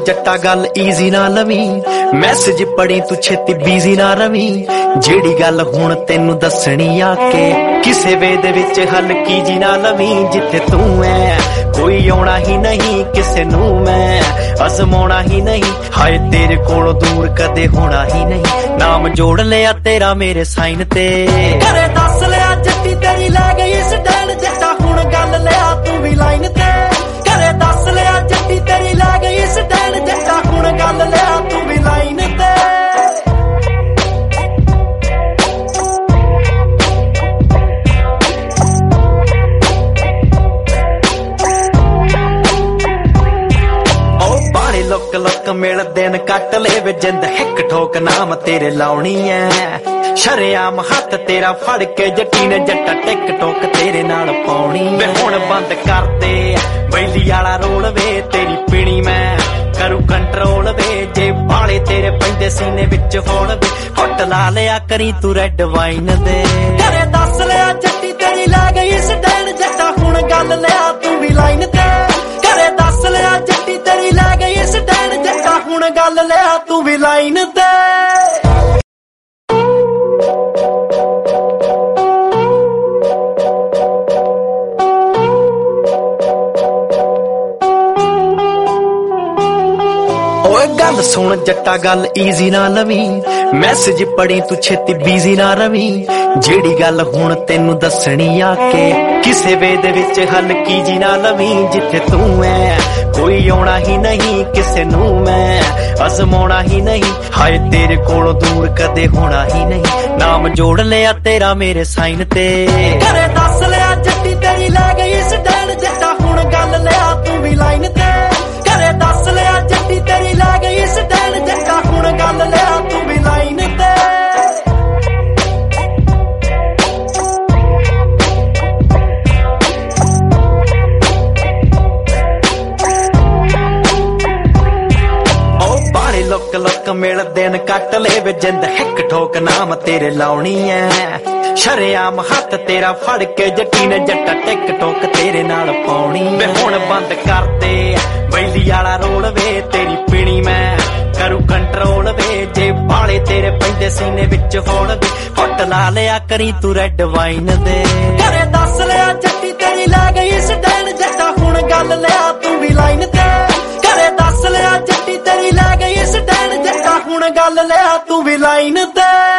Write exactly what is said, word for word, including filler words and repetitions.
जट्टा गल ईजी ना लवी, मैसेज पढ़ी तू छेती बिजी ना रवी। जेड़ी गल हुण तेनू दसनी आके किसे वे दे विच हल्की जी ना लवी। जिथे तू है कोई आउणा ही नहीं, किसे नू मैं अजमाउणा ही नहीं। हाय तेरे कोलों दूर कदे होना ही नहीं, नाम जोड़ लिया तेरा मेरे साइन ते। घरे दस लिया जट्टी तेरी लै गई स्टैंड, जट्टा हुण गल लिया तू भी लाइन ते। घरे दस लिया जट्टी तेरी लै गई स्टैंड, जट्टा हुण गल लिया तू भी लाइन ते। लुक लुक मिल दिन कट ले वे जिंद, हिक ठोक नाम तेरे लाउणी है। शरेआम हाथ तेरा फड़ के जट्टी ने जट्टा टिक टोक तेरे नाल पाउणी। वे हुण बंद कर दे बैली आला रोल वे, तेरी पीनी मैं करू कंट्रोल वे। जे बाले तेरे पैंदे सीने विच होण वे, हुट ला लिया करी तू रेड वाइन दे। घरे दस लिया जट्टी तेरी लै गई स्टैंड, जट्टा हुण गल लिया तू भी लाइन ते। घरे दस लिया जट्टी तेरी लै गई स्टैंड, जट्टा हुण गल लिया तू भी लाइन ते। गल सुन जट्टा गल ईजी ना लवी, मैसेज पढ़ी तू छेती बिजी ना रवी। जेड़ी गल हुण तेनू दसनी आके किसे वे दे विच हल्की जी ना लवी। जिथे तू है कोई आउणा ही नहीं, किसे नू मैं अजमाउणा ही नहीं। हाय तेरे कोलों दूर कदे होना ही नहीं, नाम जोड़ लिया तेरा मेरे साइन ते। घरे दस लिया जट्टी तेरी लै गई स्टैंड, जट्टा हुण गल लिया तू भी लाइन ते। घरे दस लिया जट्टी तेरी लै गई स्टैंड, जट्टा हुण गल लिया तू भी लाइन ते। लुक लुक मिल दिन कट ले वे जिंद, हिक ठोक नाम तेरे लाउणी है। शरेआम हाथ तेरा फड़ के जट्टी ने जट्टा टिक टोक तेरे नाल पाउणी। वे हुण बंद कर दे बैली आला रोल वे, तेरी पीनी मैं करू कंट्रोल वे। जे बाले तेरे पैंदे सीने विच होण वे, हुट ला लिया करी तू रेड वाइन दे। घरे दस लिया जट्टी तेरी लै गई स्टैंड, जट्टा हुण गल लिया तू भी लाइन ते। घरे दस लिया जट्टी तेरी लै गई स्टैंड, जट्टा हुण गल लिया तू भी लाइन ते।